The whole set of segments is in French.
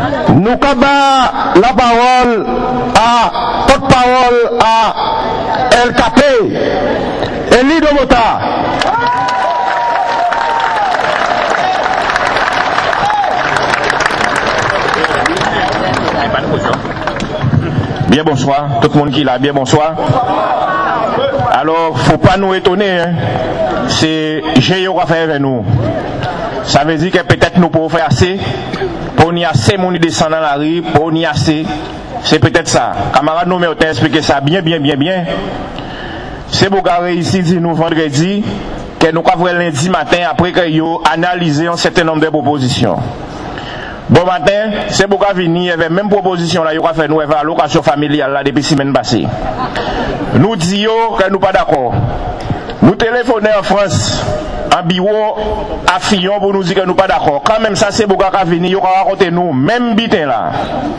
Nous avons la parole à porte-parole à LKP, Elie Domota. Bien bonsoir, tout le monde qui est là, bien bonsoir. Alors, faut pas nous étonner, hein. C'est Géo à faire avec nous. Ça veut dire que peut-être nous pouvons faire assez, pour n'y assez, mon descend dans la rue, pour n'y assez. C'est peut-être ça. Camarade nous ont expliqué ça bien. C'est pour garder ici, dit nous vendredi, que nous avons lundi matin, après que nous analysé un certain nombre de propositions. Bon matin, c'est pour venir avec même proposition là, il a fait nous avec l'allocation familiale là depuis semaine passée. Nous disons que nous pas d'accord. Nous téléphonons en France, en bureau, à Fillon pour nous dire que nous pas d'accord. Quand même ça c'est pour venir, il a raconté nous même bitin là.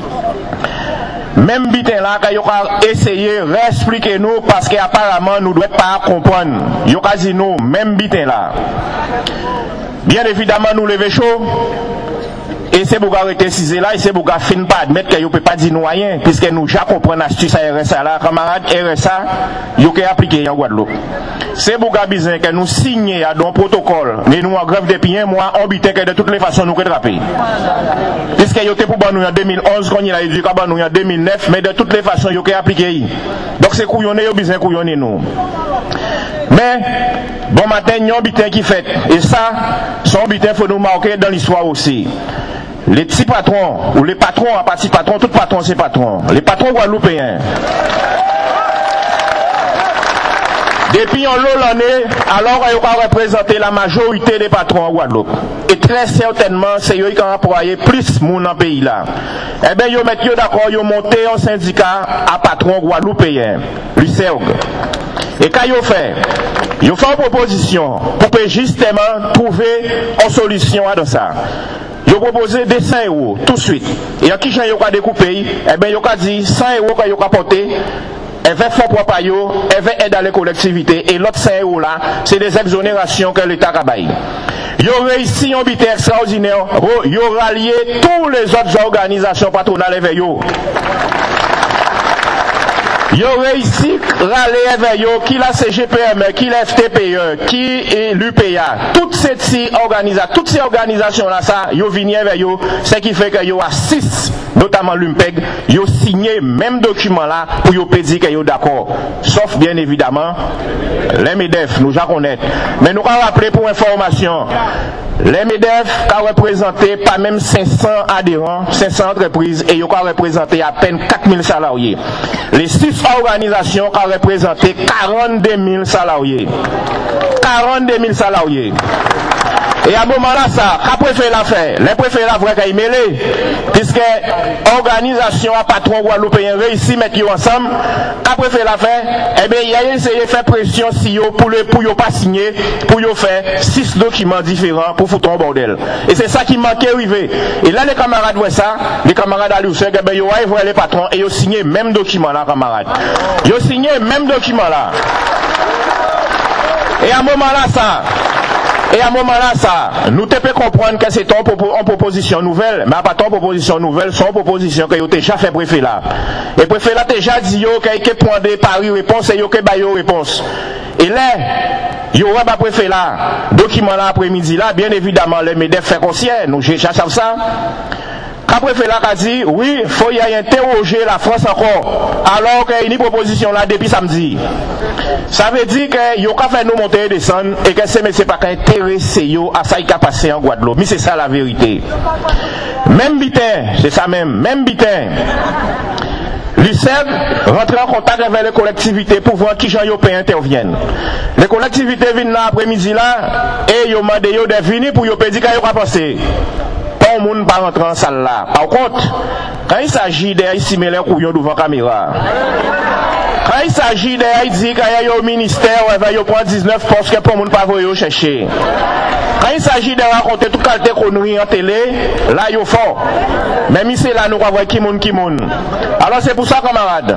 Même bitin là, quand il a essayé de réexpliquer nous parce qu'apparemment nous ne devons pas comprendre. Il a dit nous même bitin là. Bien évidemment nous lever chaud. Et c'est pour arrêter cisé là, et c'est pour fin pas admettre que vous ne pouvez pas dire nous rien, puisque nous déjà comprenons l'astuce à RSA là, camarades RSA, vous pouvez appliquer en Guadeloupe. C'est pour besoin que nous signions à un protocole, mais nous en grève depuis un mois, on bite que de toutes les façons nous rattraper. Puisque vous avez pour nous en 2011, quand il a dit que nous en 2009, mais de toutes les façons vous pouvez appliquer. Donc c'est couillonné, vous besoin couillonner nous. Mais, bon matin, il y a un bitin qui fait, et ça, son bitin faut nous marquer dans l'histoire aussi. Les petits patrons, ou les patrons, à partir patrons, tout patron c'est patron. Les patrons guadeloupéens. Depuis en l'année, alors ils ont représenté la majorité des patrons en Guadeloupe. Et très certainement, c'est eux qui ont employé plus de monde dans le pays là. Eh bien, ils ont mis d'accord, ils ont monté un syndicat à patrons guadeloupéens, l'UCERG. Et quand ils ont fait une proposition pour justement trouver une solution à ça. Ils ont proposé des 100 € tout de suite. Et à qui j'ai découpé, eh bien, ils ont dit 100 € qu'ils ont apporté, ils veulent fonds propres, ils veulent aider à les collectivités. Et l'autre 100 € là, c'est des exonérations que l'État a baillé. Ils ont réussi un but extraordinaire. Ils ont rallié toutes les autres organisations patronales avec eux. Ils ont réussi à rallier avec eux, qui la CGPM, qui la FTPE, qui est l'UPA. Toutes ces organisations-là, ça, ils ont venu avec eux, ce qui fait qu'ils ont 6, notamment l'UMPEG, ils ont signé même document-là pour qu'ils dire qu'ils sont d'accord. Sauf, bien évidemment, les MEDEF, nous en connaissons. Mais nous allons rappeler pour information, les MEDEF ont représenté pas même 500 adhérents, 500 entreprises, et ils ont représenté à peine 4000 salariés. Les 6 organisations ont représenté 42 000 salariés. 42 000 salariés. Et à ce moment-là, ça, qu'a préféré la faire? Les préférés la vraie qu'il mêlé, puisque l'organisation à patron guadeloupéen réussit mettre ensemble, qu'a préféré la faire? Eh bien, il a essayé de faire pression si pour ne pas signer, pour faire 6 documents différents pour foutre un bordel. Et c'est ça qui manquait arrivé. Et là, les camarades voient ça, les camarades à l'UCERG, eh bien, ils ont les patrons et ils ont signé même document là, camarades. Ils ont signé même document là. Et à ce moment-là, ça, nous te pouvons comprendre que c'est en proposition nouvelle, mais pas en proposition nouvelle, c'est en proposition que vous avez déjà fait préfet là. Et préfet là déjà dit qu'il y a point de pari réponse et qu'il y a réponse. Et là, il y aura pas préfet là, document là après-midi là, bien évidemment, les MEDEF fait concierge, nous cherchons ça. Après fait là a dit oui, il faut y interroger la France encore, alors qu'il y a une proposition là depuis samedi. Ça veut dire qu'il y a fait nous monter et descendre et que c'est pas intéressé à ça qui a passé en Guadeloupe. Mais c'est ça la vérité. Même bitin, c'est ça même bitin. L'UCERG rentre en contact avec les collectivités pour voir qui Jean Yopé interviennent. Les collectivités viennent là après-midi là et ils ont demandé de venir pour Yopé dire qu'ils ont passé. Pas au monde pas rentrer en salle là. Par contre, quand il s'agit d'estimer les couillons devant la caméra, quand il s'agit de dire qu'il y a au ministère, il va prendre 19 postes que pour le monde pas voyer chercher. Quand il s'agit de raconter toute qualité connerie en télé, là il est fort. Même ici là nous voyons qui monde. Alors c'est pour ça camarades.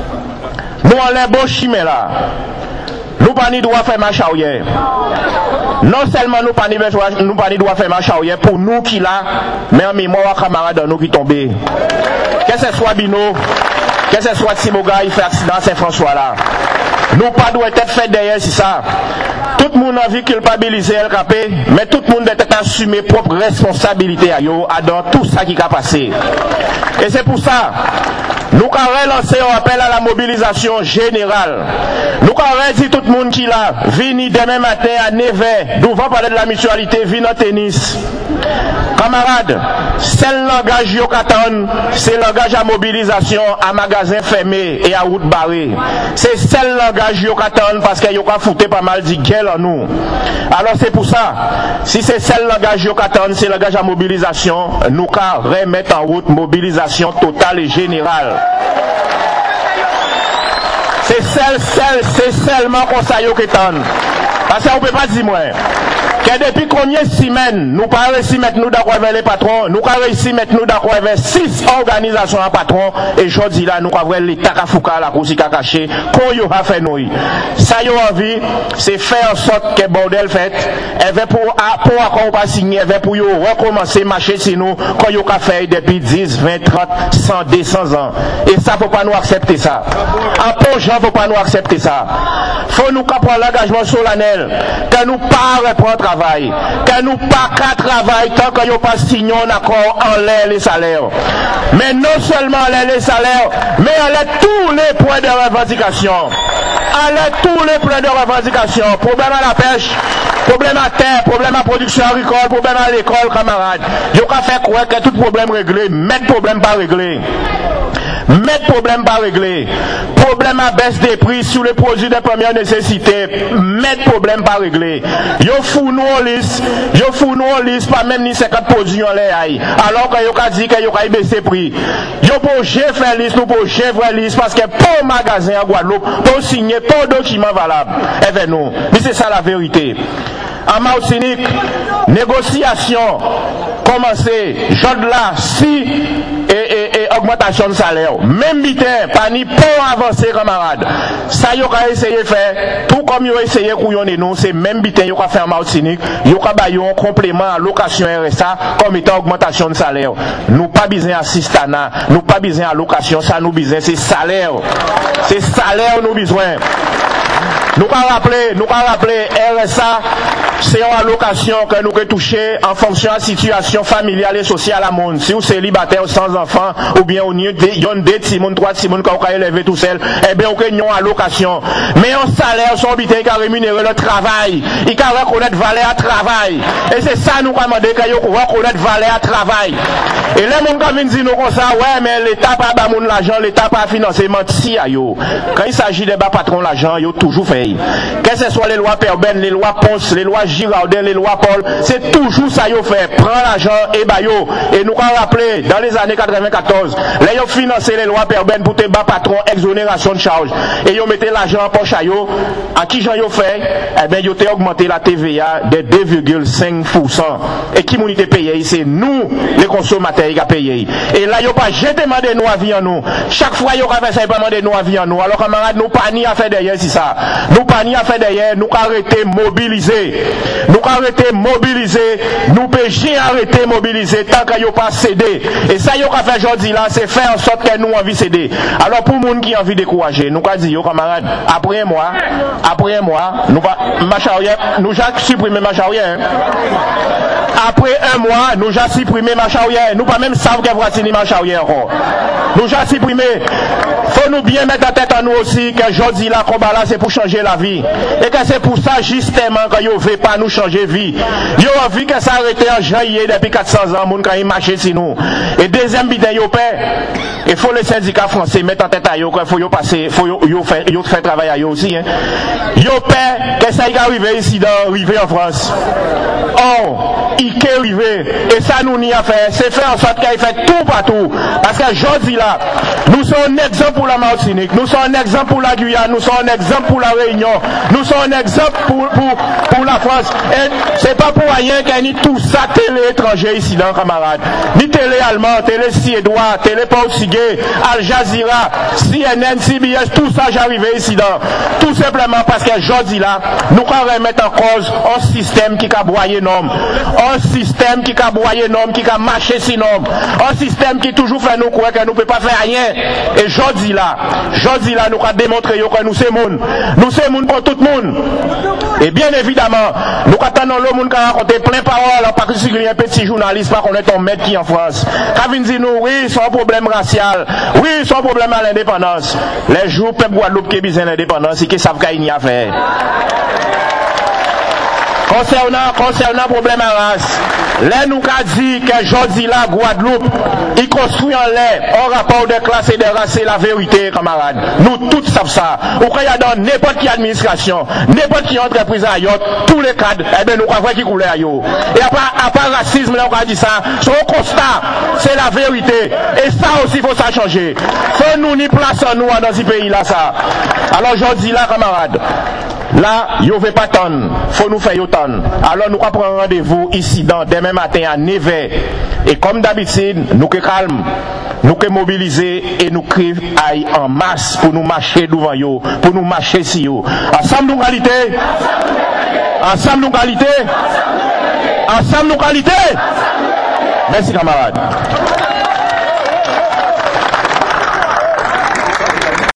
Nous on les beaux chimés là. Nous pas ni droit faire marche arrière. Non seulement nous pas doit faire marche arrière pour nous qui là, mais en mémoire camarades nous qui tombés. Que ce soit Bino, que ce soit Timoga, il fait accident à Saint-François là. Nous pas doit être fait derrière c'est ça. Tout le monde a envie culpabiliser LKP, mais tout le monde doit être assumé propre responsabilité à yo, dans tout ça qui a passé. Et c'est pour ça, nous avons lancé un appel à la mobilisation générale. Nous avons dit tout le monde qui l'a, vini demain matin à 9h, nous allons parler de la mutualité, vini en tennis. Camarades, c'est le langage yo katan, c'est le langage à mobilisation à magasin fermé et à route barrée. C'est le langage yo katan parce que yo ka fouté pas mal de gueule en nous. Alors c'est pour ça, si c'est le langage yo katan, c'est le langage à mobilisation, nous ka remettre en route mobilisation totale et générale. C'est seulement comme ça yo katan. Parce qu'on ne peut pas dire moi. Que depuis combien de semaines, nous pas réussi à mettre nous d'accord avec les patrons, nous pas réussi à mettre nous d'accord avec 6 organisations à patrons, et je dis là, nous avons l'État Kafouka, la Kousi Kakaché, qu'on y a fait nous. Ça y a envie, c'est faire en sorte que bordel fait, elle veut pour encore pas signer, elle veut pour recommencer à marcher sur nous, qu'on y a fait depuis 10, 20, 30, 100, 200 ans. Et ça, faut pas nous accepter ça. En bon gens, faut pas nous accepter ça. Faut nous prendre l'engagement solennel, que nous pas reprendre travail, que nous pas qu'à travailler tant que nous pas signé un accord en l'air les salaires. Mais non seulement en l'air les salaires, mais en l'air tous les points de revendication. En l'air tous les points de revendication. Problème à la pêche, problème à terre, problème à production agricole, problème à l'école, camarades. Yo ka fait croire que tout problème réglé, mais problème pas réglé. Mettre problème pas réglé. Problème à baisse des prix sur les produits de première nécessité. Mettre problème pas réglé. Yo fou nous en liste, pas même ni 50 produits en l'air. Alors que yo ka dit que yo ka baisser prix. Yo pour faire liste, nous pour faire liste parce que pour magasin à Guadeloupe, pour signer pour document valable. Eh ben non. Mais c'est ça la vérité. En Martinique, négociation commencé, j'en là, si et augmentation de salaire. Même bitin, pas ni pour avancer, camarades. Ça, y a essayé de faire, tout comme y a essayé de couillonner nous, c'est même bitin, y a fait en Martinique, y a baillé un complément à location RSA comme étant augmentation de salaire. Nous pas besoin assistana, nous pas besoin à location, ça nous besoin, c'est salaire. C'est salaire nous besoin. Nous pas rappeler RSA, c'est une allocation que nous pouvons toucher en fonction de la situation familiale et sociale à monde. Si vous êtes célibataire sans enfant, ou bien vous avez 2 Timon, 3 Timon, quand vous avez élevé tout seul, eh bien, vous avez une allocation. Mais un salaire, son habitant qui a rémunéré le travail, il a reconnaître valeur à travail. Et c'est ça nous demandons qu'il reconnaître valeur à travail. Et les gens qui viennent dire nous comme ça, ouais, mais l'État pas donné l'argent, l'État pas financé, menti à yo. Quand il s'agit de bas patron l'argent, yo toujours fait. Que ce soit les lois Perben, les lois Ponce, les lois Girardin, les lois Paul, c'est toujours ça yo fait. Prends l'argent et bayo. Et nous avons rappelé, dans les années 94, là yo financé les lois Perben pour te bas patron, exonération de charge. Et yo mettez l'argent en poche à yo. À qui j'en yo fait? Eh bien, yo t'ai augmenté la TVA de 2,5%. Et qui m'ont été payé? C'est nous, les consommateurs, qui a payé. Et là, yo pas j'ai demandé nous avis en nous. Chaque fois, yo a fait ça, pas demandé nous avis en nous. Alors, camarades, nous pas ni à faire derrière, c'est ça. Nous pas ni à faire derrière, nous arrêter mobiliser. Nous arrêter mobiliser. Nous pécher arrêter mobiliser tant que yo pas cédé. Et ça, yo a fait aujourd'hui là, c'est faire en sorte que nous envie céder. Alors, pour moun qui envie décourager, nous a dit, yo, camarades, après un mois, nous va, nous j'ai supprimé ma charrière. Après un mois, nous j'ai supprimé ma charrière. Nous pas même savons que voici ma charrière encore. Nous j'ai supprimé. Faut nous bien mettre en tête à nous aussi que aujourd'hui là, combat là, c'est pour changer la vie. Et que c'est pour ça justement que yo veut pas nous changer vie. Yo envie que ça arrête en janvier depuis 400 ans, moun quand il marche sur nous. Et deuxième bidon yo paie. Il faut les syndicats français mettre en tête à yo qu'il faut yo passer, faut yo faire travail à yo aussi. Hein. Yo paie que ça y arrive ici arrivé en France. Or, il est arrivé. Et ça nous n'y a fait. C'est faire en sorte qu'il fait tout partout. Parce que aujourd'hui là, nous sommes un exemple pour la Martinique, nous sommes un exemple pour la Guyane, nous sommes un exemple pour la Réunion. réunion. Nous sommes un exemple pour la France. Et c'est pas pour rien qu'il y a tout ça télé étranger ici dans camarades. Ni télé allemand, télé suédois, télé portugais, Al Jazeera, CNN, CBS, tout ça j'arrivais ici dans. Tout simplement parce que aujourd'hui là, nous allons remettre en cause un système qui a broyé nom. Un système qui a broyé nom, qui a marché si nom. Un système qui toujours fait nous croire que nous ne pouvons pas faire rien. Et aujourd'hui là, nous allons démontrer que nous sommes moun. Nous sommes moun pour tout le monde. Et bien évidemment, nous attendons le monde qui a raconté plein de paroles, en particulier un petit journaliste, par contre, on met qui en France. Kavin dit nous, oui, c'est un problème racial. Oui, c'est un problème à l'indépendance. Les jours, peuple Guadeloupe qui a besoin de l'indépendance, c'est qu'ils savent qu'il y a à faire. Concernant le problème à race, là nous avons dit que aujourd'hui là, Guadeloupe, il construit en l'air un rapport de classe et de race, c'est la vérité, camarades. Nous tous savons ça. Ou quand il y a dans n'importe quelle administration, n'importe quelle entreprise à Yot, tous les cadres, eh bien nous avons qui coulent à Yot. Et à part racisme, là on a dit ça, c'est un constat, c'est la vérité. Et ça aussi, il faut ça changer. Faut nous ni place en nous dans ce pays-là, ça. Alors aujourd'hui là, camarades, là, il ne veut pas tonne. Faut nous faire autant. Alors, nous allons prendre rendez-vous ici demain matin à 9h. Et comme d'habitude, nous sommes calmes, nous sommes mobilisés et nous crions en masse pour nous marcher devant eux, pour nous marcher si eux. Ensemble, nous qualité. Ensemble, nous qualité. Ensemble, nous qualité. Merci, camarades.